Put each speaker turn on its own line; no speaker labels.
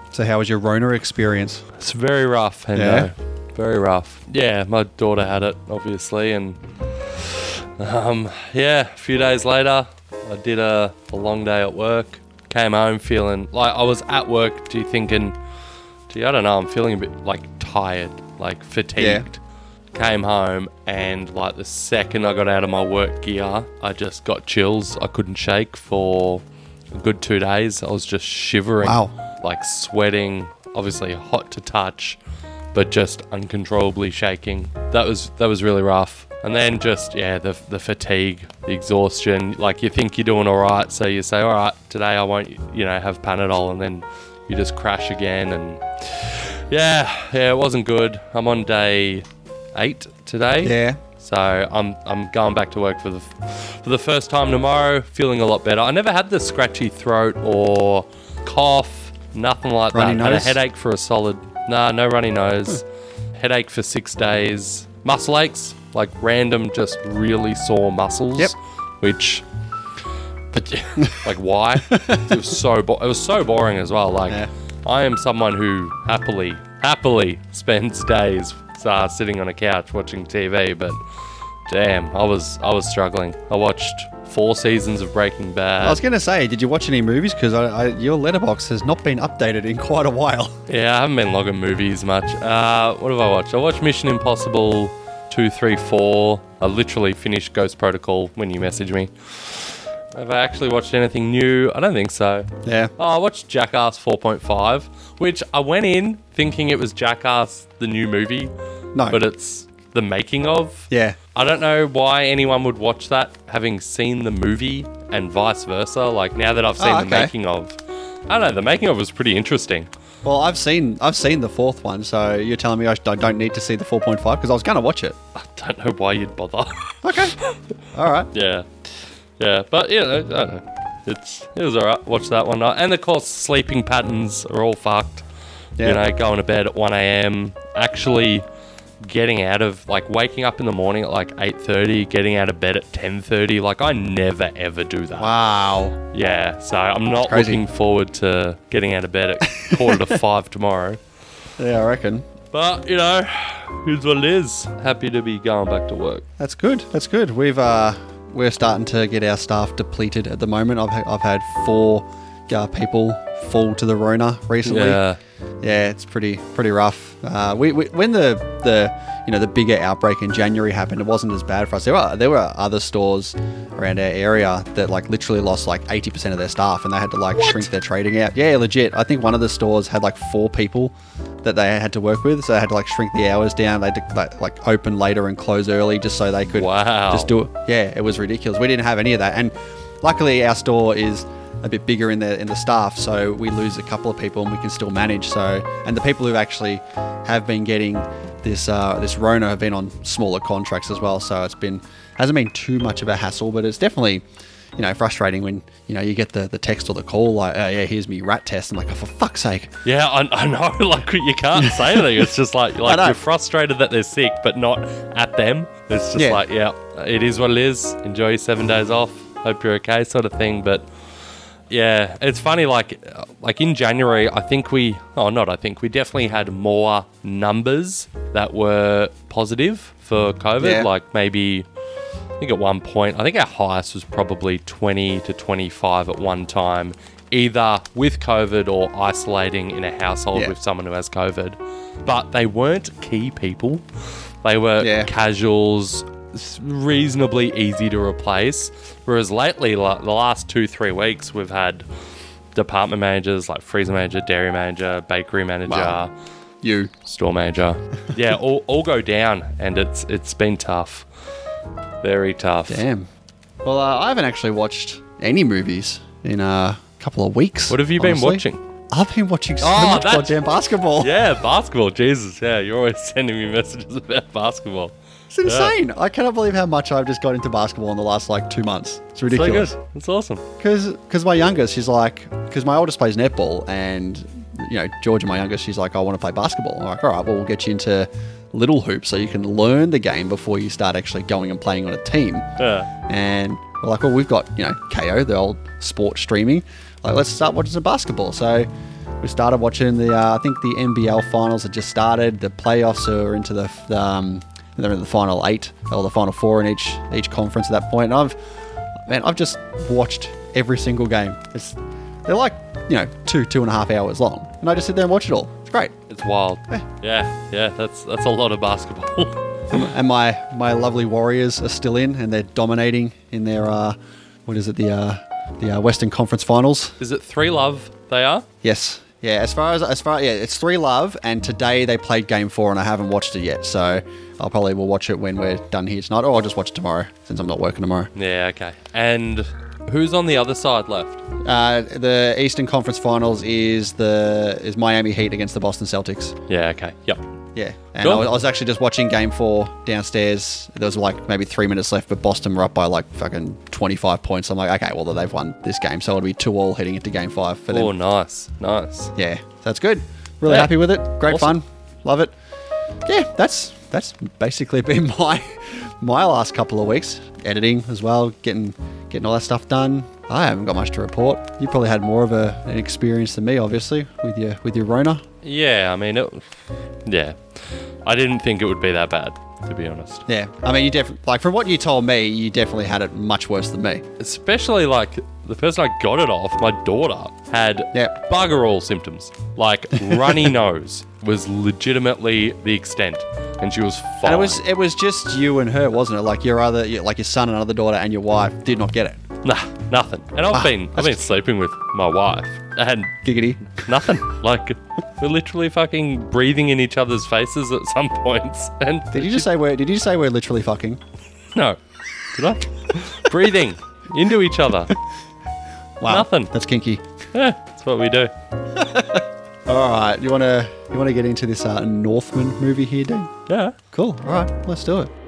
So how was your Rona experience?
It's very rough, Hendo.
Yeah?
Very rough. Yeah, my daughter had it, obviously, and a few days later, I did a long day at work. Came home feeling like I was at work, thinking, I don't know, I'm feeling a bit like tired, like fatigued. Came home and like the second I got out of my work gear, I just got chills. I couldn't shake for a good 2 days. I was just shivering, like sweating, obviously hot to touch, but just uncontrollably shaking. That was really rough. And then just, the fatigue, the exhaustion. Like you think you're doing all right, so you say, all right, today I won't, have Panadol, and then you just crash again. And it wasn't good. I'm on day 8 today.
Yeah.
So I'm going back to work for the first time tomorrow, feeling a lot better. I never had the scratchy throat or cough, nothing like
runny
that.
Nose?
Had a headache for a solid, no runny nose. Headache for 6 days. Muscle aches, like random, just really sore muscles.
Yep.
But like why? It was so boring as well. Like I am someone who happily spends days sitting on a couch watching TV, but damn, I was struggling. I watched 4 seasons of Breaking Bad.
I was going to say, did you watch any movies? Because your letterbox has not been updated in quite a while.
Yeah, I haven't been logging movies much. What have I watched? I watched Mission Impossible 2, 3, 4. I literally finished Ghost Protocol when you messaged me. Have I actually watched anything new? I don't think so.
Yeah.
Oh, I watched Jackass 4.5, which I went in thinking it was Jackass, the new movie.
No.
But it's the making of.
Yeah.
I don't know why anyone would watch that having seen the movie and vice versa. Like now that I've seen the making of, I don't know, the making of was pretty interesting.
Well, I've seen the 4th one, so you're telling me I don't need to see the 4.5 because I was going to watch it.
I don't know why you'd bother.
Okay. All right.
Yeah, but I don't know. It was alright. Watch that one, and of course, sleeping patterns are all fucked.
Yeah.
Going to bed at 1 a.m. Actually, getting out of waking up in the morning at 8:30, getting out of bed at 10:30. Like I never ever do that.
Wow.
Yeah, so I'm not looking forward to getting out of bed at 4:45 tomorrow.
Yeah, I reckon.
But here's what it is. Happy to be going back to work.
That's good. We're starting to get our staff depleted at the moment. I've had 4 people fall to the Rona recently.
Yeah.
Yeah, it's pretty rough. When the bigger outbreak in January happened, it wasn't as bad for us. There were other stores around our area that literally lost 80% of their staff, and they had to shrink their trading out. Yeah, legit. I think one of the stores had 4 people that they had to work with, so they had to shrink the hours down. They had to open later and close early just so they could just do it. Yeah, it was ridiculous. We didn't have any of that, and luckily our store is a bit bigger in the staff, so we lose a couple of people and we can still manage. So, and the people who actually have been getting this Rona have been on smaller contracts as well, so hasn't been too much of a hassle, but it's definitely frustrating when you get the text or the call here's me rat test. I'm like, oh, for fuck's sake.
Yeah, I know. You can't say anything. It's just you're frustrated that they're sick, but not at them. It's just it is what it is. Enjoy your 7 days off. Hope you're okay, sort of thing. But yeah, it's funny. Like in January, we definitely had more numbers that were positive for COVID.
Yeah.
Maybe, I think at one point, our highest was probably 20 to 25 at one time, either with COVID or isolating in a household with someone who has COVID. But they weren't key people. They were casuals, reasonably easy to replace. Whereas lately, the last 2-3 weeks, we've had department managers like freezer manager, dairy manager, bakery manager, store manager. Yeah, all go down, and it's been tough. Very tough.
Damn. Well, I haven't actually watched any movies in a couple of weeks.
What have you been watching?
I've been watching so much goddamn basketball.
Yeah, basketball. Jesus, yeah. You're always sending me messages about basketball.
It's insane. Yeah. I cannot believe how much I've just got into basketball in the last 2 months. It's ridiculous.
So good. It's awesome.
Because my youngest, she's because my oldest plays netball, and Georgia, my youngest, she's like, I want to play basketball. I'm like, all right, well, we'll get you into little hoops so you can learn the game before you start actually going and playing on a team.
Yeah.
And we're like, well, we've got KO, the old sport streaming. Let's start watching some basketball. So We started watching I think the NBL finals had just started. The playoffs are into they're in the final 8 or the final 4 in each conference at that point. And I've just watched every single game. They're like 2.5 hours long, and I just sit there and watch it all. It's great.
It's wild. Yeah. That's a lot of basketball.
And my lovely Warriors are still in, and they're dominating in their the Western Conference Finals.
Is it 3-Love they are?
Yes. Yeah, as far it's 3-Love, and today they played Game 4, and I haven't watched it yet, so will watch it when we're done here tonight, or I'll just watch it tomorrow since I'm not working tomorrow.
Yeah, okay. And who's on the other side left?
The Eastern Conference Finals is Miami Heat against the Boston Celtics.
Yeah, okay. Yep.
Yeah, and
Cool.
I was actually just watching Game 4 downstairs. There was like maybe 3 minutes left, but Boston were up by like fucking 25 points. I'm like, okay, well, they've won this game, so it'll be 2-2 heading into Game 5 for them.
Oh, nice.
Yeah, that's good. Really
Yeah.
happy with it. Great
Awesome.
fun. Love it. Yeah, that's basically been my last couple of weeks. Editing as well, getting all that stuff done. I haven't got much to report. You probably had more of an experience than me, obviously, with your Rona.
Yeah, I mean, I didn't think it would be that bad, to be honest.
Yeah, I mean, you definitely from what you told me, you definitely had it much worse than me.
Especially like the person I got it off, my daughter, had bugger all symptoms. Like runny nose was legitimately the extent, and she was fine.
And it was just you and her, wasn't it? Like your son and other daughter and your wife did not get it.
Nah, nothing. And I've been sleeping with my wife, and
Giggity.
nothing. Like we're literally fucking breathing in each other's faces at some points. And
Did you just say we're literally fucking?
no? Did I? Breathing into each other.
Wow,
Nothing.
That's kinky.
Yeah, that's what we do.
All right, you wanna get into this Northman movie here, Dean?
Yeah.
Cool. All right, let's do it.